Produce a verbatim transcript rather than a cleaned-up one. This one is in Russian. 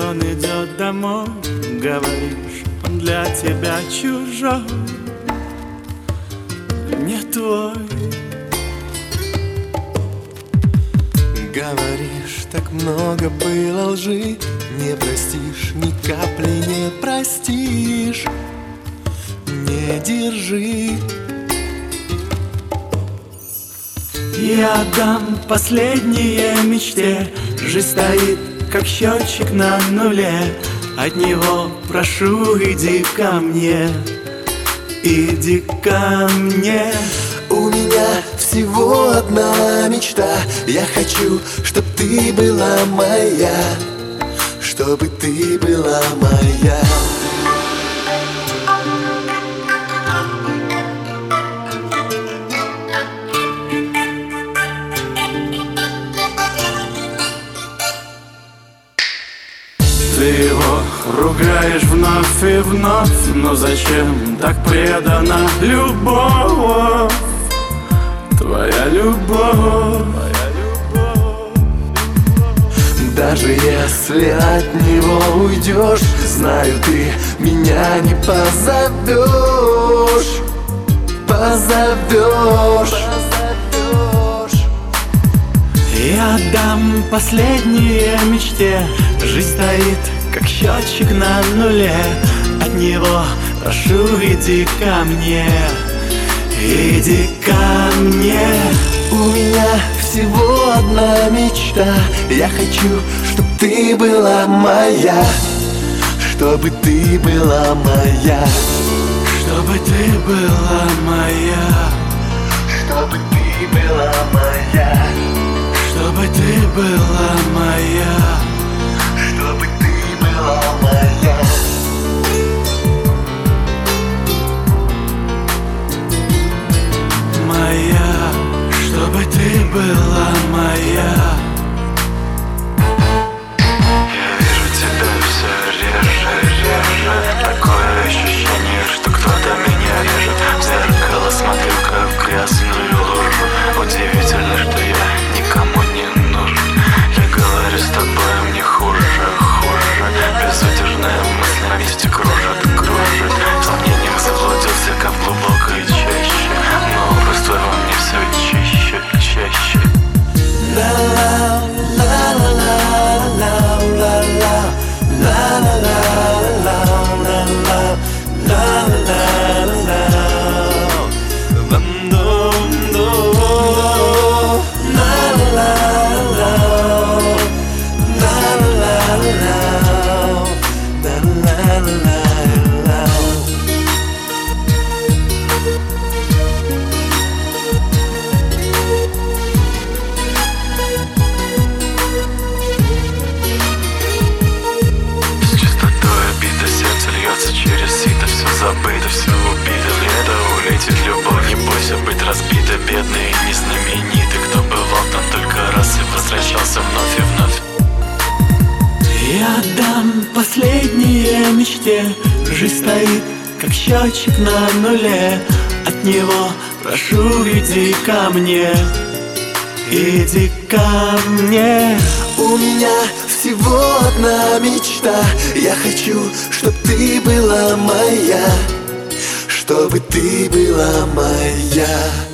он идет домой. Говоришь, он для тебя чужой, не твой. Говоришь, так много было лжи, не простишь, ни капли не простишь. Не держи. Я дам последние мечте. Жизнь стоит, как счетчик на нуле. От него прошу, иди ко мне, иди ко мне. У меня всего одна мечта. Я хочу, чтоб ты была моя, чтобы ты была моя. Ты его ругаешь вновь и вновь, но зачем так предана любовь? Твоя любовь. Даже если от него уйдешь, знаю, ты меня не позовешь. Позовешь. Я дам последние мечте. Жизнь стоит, как счетчик на нуле. От него прошу, иди ко мне, иди ко мне. У меня всего одна мечта. Я хочу, чтоб ты была моя, чтобы ты была моя, чтобы ты была моя, чтобы ты была моя, чтобы ты была моя, чтобы ты была моя. моя, чтобы ты была моя. Я вижу тебя все реже, реже. Такое ощущение, что кто-то меня режет. В зеркало смотрю, как в грязную лужу. Удивительно, что я никому не нужен. Я говорю с тобой, мне хуже, хуже. Безудержная мысль на месте кружит, кружит. Сомнением заблудился, как в глубокой чаще. Но образ твой во мне все чаще, чаще. Забыто, все убито, лето улетит любовь. Не бойся быть разбитой, бедный и незнаменитый. Кто бывал там только раз и возвращался вновь и вновь. Я дам последние мечте. Жизнь стоит, как счетчик на нуле. От него прошу, иди ко мне, иди ко мне. У меня всего одна мечта. Я хочу, чтоб ты была моя, чтобы ты была моя.